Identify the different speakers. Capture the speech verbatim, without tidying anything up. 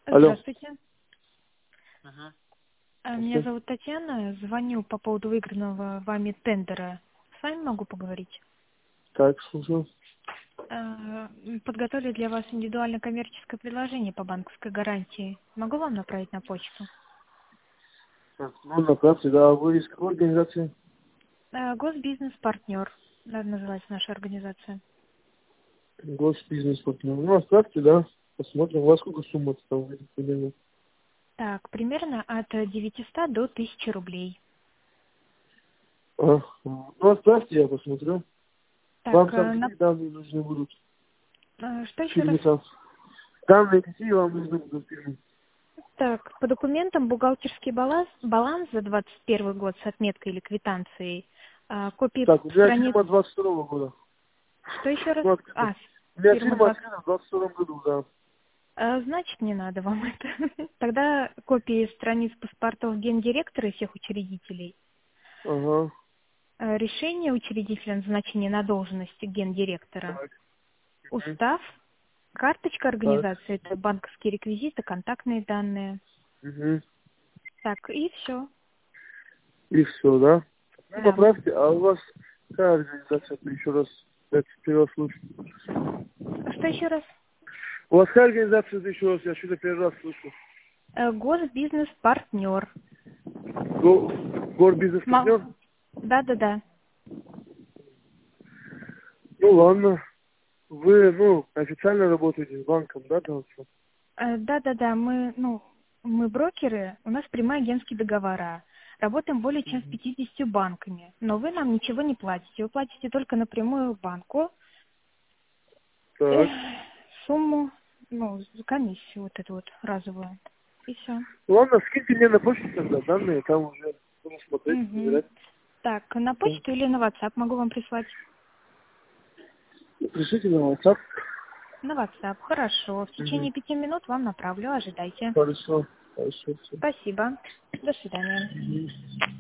Speaker 1: Алло.
Speaker 2: Здравствуйте.
Speaker 1: Ага.
Speaker 2: А, Меня зовут Татьяна. Звоню по поводу выигранного вами тендера. С вами могу поговорить?
Speaker 1: Так, слушаю.
Speaker 2: А, м, Подготовили для вас индивидуальное коммерческое предложение по банковской гарантии. Могу вам направить на почту?
Speaker 1: Так, ну, направьте, да, вы из какой организации?
Speaker 2: А, Госбизнес-партнер. Надо называть наша организация.
Speaker 1: Госбизнес-партнер. Ну, оставьте, да, посмотрим, у вас сколько сумма там выйдет примерно.
Speaker 2: Так, примерно от девятисот до тысячи рублей.
Speaker 1: А, ну, оставьте, я посмотрю. Вам
Speaker 2: Так,
Speaker 1: там
Speaker 2: а, на-
Speaker 1: какие данные нужны будут
Speaker 2: а, что
Speaker 1: в
Speaker 2: еще раз?
Speaker 1: фирме там? Данные какие вам нужны будут в фирме?
Speaker 2: Так, по документам бухгалтерский баланс, баланс за двадцать первый год с отметкой или квитанцией, а, копии
Speaker 1: Так, у меня
Speaker 2: страниц.
Speaker 1: фирма двадцать второго года.
Speaker 2: Что еще раз?
Speaker 1: Ну, открыта.
Speaker 2: А,
Speaker 1: У меня
Speaker 2: фирма
Speaker 1: фирма
Speaker 2: двадцать.
Speaker 1: открыта в двадцать втором году, да.
Speaker 2: А, значит, не надо вам это. Тогда копии страниц паспортов гендиректора и всех учредителей,
Speaker 1: Ага.
Speaker 2: а, решение учредителя о назначении на должность гендиректора,
Speaker 1: Так. Мгм.
Speaker 2: устав, карточка
Speaker 1: Так.
Speaker 2: организации, это банковские реквизиты, контактные данные.
Speaker 1: Угу.
Speaker 2: Так, и все.
Speaker 1: И все, да? Ну,
Speaker 2: Да.
Speaker 1: направьте, а у вас какая организация, еще раз, это первый раз слышу.
Speaker 2: Что еще раз?
Speaker 1: У вас какая организация, еще раз, я что-то первый раз слышу.
Speaker 2: Э, Госбизнес-партнер.
Speaker 1: Го,
Speaker 2: Ма-
Speaker 1: Горбизнес-партнер?
Speaker 2: Да-да-да.
Speaker 1: Ну, ладно. Вы, ну, официально работаете с банком, да, там всё?
Speaker 2: Э, Да-да-да, мы, ну, мы брокеры, у нас прямые агентские договора. Работаем более чем с пятьюдесятью банками. Но вы нам ничего не платите. Вы платите только напрямую банку эх,
Speaker 1: Так.
Speaker 2: сумму, ну, за комиссию вот эту вот разовую. И все.
Speaker 1: Ладно, скиньте мне на почту тогда данные, там уже буду смотреть,
Speaker 2: Угу.
Speaker 1: проверять.
Speaker 2: Так, на
Speaker 1: Да.
Speaker 2: почту или на WhatsApp могу вам прислать?
Speaker 1: Пришлите на WhatsApp.
Speaker 2: На WhatsApp, хорошо. В
Speaker 1: Угу.
Speaker 2: течение пяти минут вам направлю, ожидайте.
Speaker 1: Хорошо. Хорошо, все.
Speaker 2: Спасибо. До свидания.
Speaker 1: Мгм.